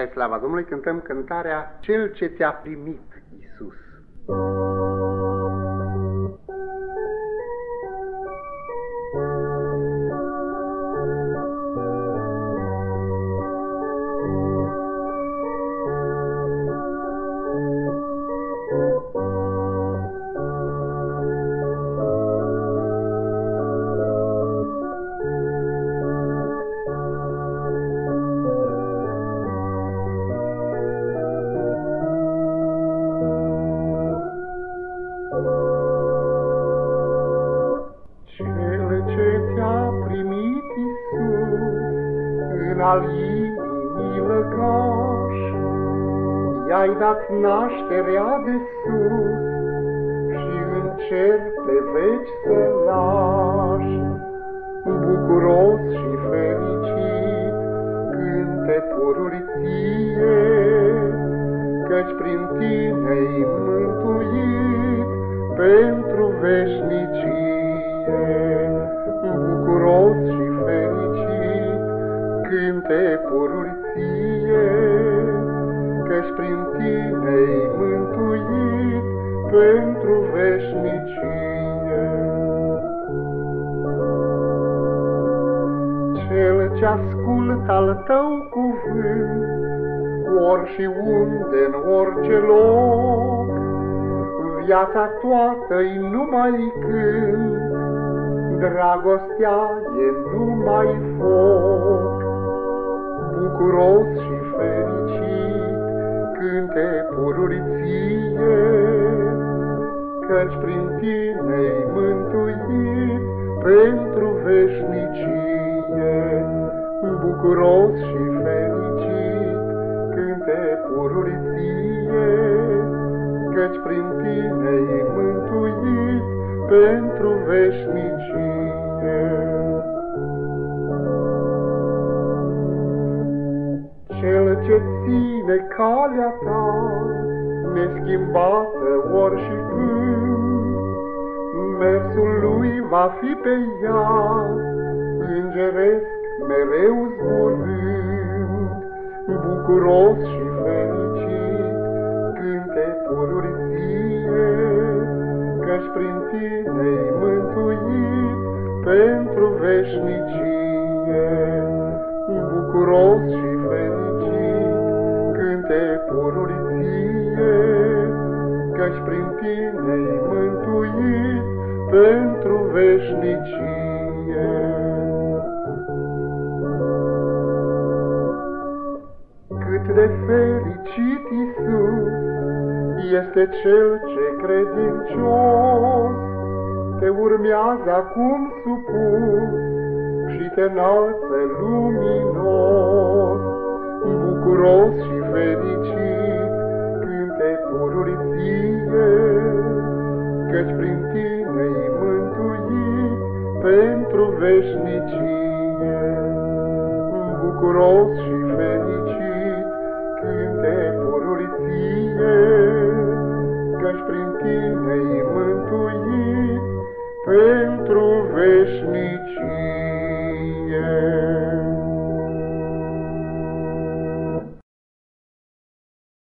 Spre slava Domnului cântăm cântarea Cel ce ți-a primit, Iisus. Al inimii lăcaș, i-ai dat nașterea de sus și în cer pe veci să lași. Bucuros și fericit cânte pururi ție, căci prin tine-i mântuit pentru veșnicie. Bucuros și fericit cânte pururi ție, căci prin tine-i mântuit pentru veșnicie. Cel ce ascultă al tău cuvânt, ori și unde, în orice loc, viața toată-i numai cânt, dragostea e numai foc. Bucuros și fericit cânte pururi ție, căci prin tine-i mântuit pentru veșnicie. Bucuros și fericit cânte pururi ție, căci prin tine-i mântuit pentru veșnicie. Cel ce ține calea ta, neschimbată ori și când, mersul lui va fi pe ea, îngeresc mereu zburând. Bucuros și fericit cânte pururi ție, căci prin tine-i mântuit pentru veșnicie. Bucuros și fericit cânte pururi ție, căci prin tine-i mântuit pentru veșnicie. Cât de fericit Iisus este cel ce credincios te urmează acum supus și te înalță luminos. Bucuros și fericit cânte pururi ție, căci prin tine-i mântuit pentru veșnicie. Bucuros și fericit cânte pururi ție, căci prin tine-i mântuit pentru veșnicie.